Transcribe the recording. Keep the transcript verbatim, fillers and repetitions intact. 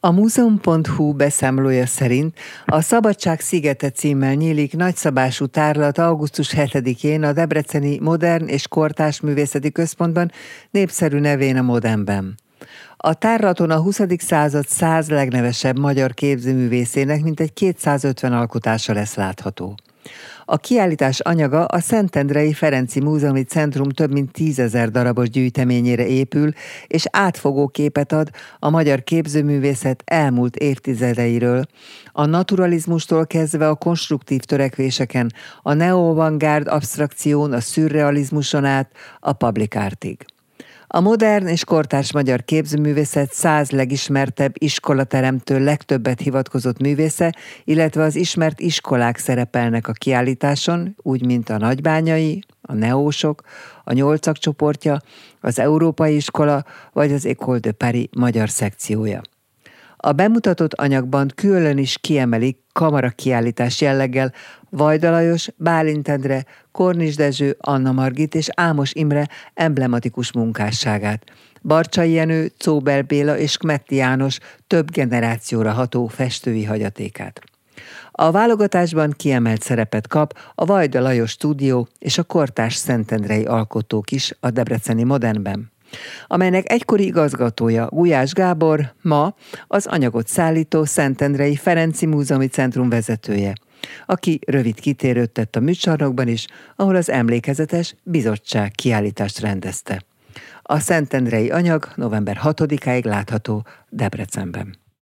A múzeum pont hu beszámolója szerint a Szabadság szigete címmel nyílik nagyszabású tárlat augusztus hetedikén a debreceni Modern és Kortárs Művészeti Központban, népszerű nevén a Modernben. A tárlaton a huszadik század száz legnevesebb magyar képzőművészének mintegy kétszázötven alkotása lesz látható. A kiállítás anyaga a Szentendrei Ferenczy Múzeumi Centrum több mint tízezer darabos gyűjteményére épül, és átfogó képet ad a magyar képzőművészet elmúlt évtizedeiről, a naturalizmustól kezdve a konstruktív törekvéseken, a neo-avantgárd absztrakción, a szürrealizmuson át a public artig. A modern és kortárs magyar képzőművészet száz legismertebb iskolateremtől legtöbbet hivatkozott művésze, illetve az ismert iskolák szerepelnek a kiállításon, úgy mint a nagybányai, a neósok, a nyolcak csoportja, az Európai Iskola vagy az École de Paris magyar szekciója. A bemutatott anyagban külön is kiemelik kamarakiállítás jelleggel Vajda Lajos, Bálint Endre, Kornis Dezső, Anna Margit és Ámos Imre emblematikus munkásságát, Barcsay Jenő, Czóber Béla és Kmetti János több generációra ható festői hagyatékát. A válogatásban kiemelt szerepet kap a Vajda Lajos stúdió és a kortárs szentendrei alkotók is a debreceni Modernben, amelynek egykori igazgatója Gulyás Gábor ma az anyagot szállító Szentendrei Ferenczy Múzeumi Centrum vezetője, aki rövid kitérőt tett a műcsarnokban is, ahol az emlékezetes bizottság kiállítást rendezte. A szentendrei anyag november hatodikáig látható Debrecenben.